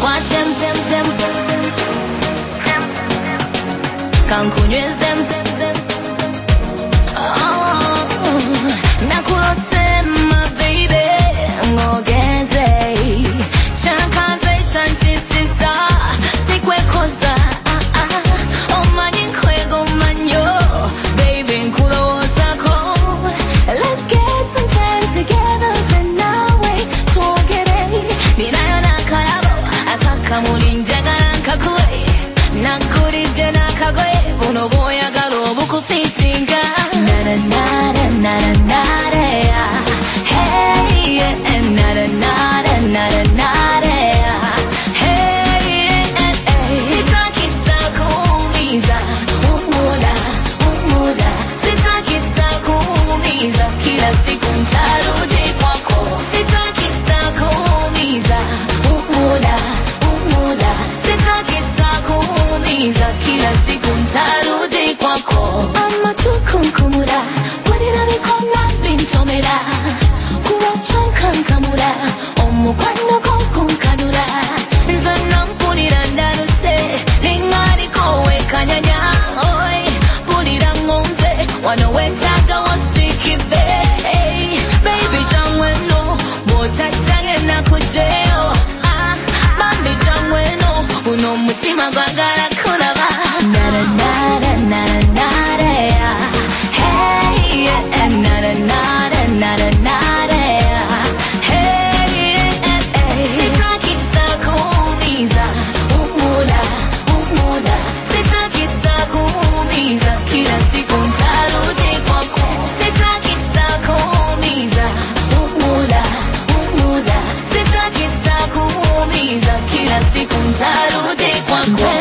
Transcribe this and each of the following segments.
kwa tem kankunyweze nakulosema baby ngogeze chankaze chantisisa sikwekoza omanyi nkwego manyo baby nkulowozako let's get some time together zenawe twogere ninayo nakalabo akakamuli njagala nkakuwe nakulidde nakagoye buno bwoyagala obukufitinga nara nara nara nara hey nara nara nara nara hey sitaki kuumiza umuda sitaki kuumiza kila siku ntarudi kwako sitaki kuumiza umuda sitaki kuumiza kila siku ntarudi kwako amatukunkumura walira bikona bintomera kuwachonkankamura omukwano konkunkanura nzana mpulira ndaruse lingarikowe kanyanya oi pulira ngonze wano wetaga wasikibe baby jangweno botajage nakujeo bambi jangweno uno mutima gwagala kulaba nara nara nara nara hey nara nara nara nara hey sitaki kuumiza umuda sitaki kuumiza kila siku ntarudi kwako sitaki kuumiza umuda sitaki kuumiza kila siku ntarudi kwako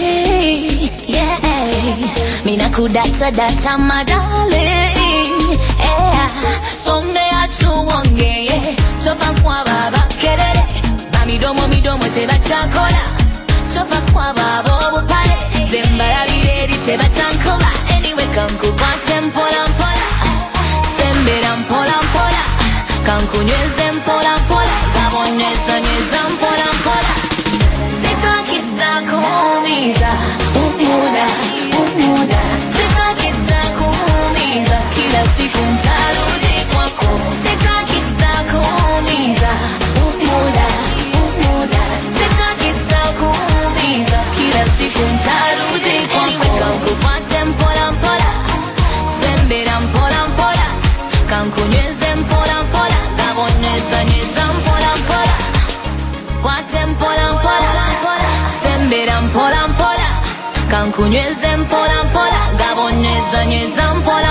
mina kudata data madali sonde achuongeye topa kwa baba kerere midomo tebachakola topa kwa baba obupale zembala bireri tebatankola anyway kankukwate mpola mpola sembera mpola mpola kankunyweze mpola mpola gabonyweza mpola mpola sitaki kuumiza umuda sitaki kuumiza kila siku ntarudi kwako sitaki kuumiza umuda sitaki kuumiza kila siku ntarudi kwako kankukwate mpola mpola sembera mpola mpola kankunyweze mpola mpola gabonyweza mpola mpola kwate mpola mpola sembera mpola mpola kankunyweze mpola mpola gabonyweza mpola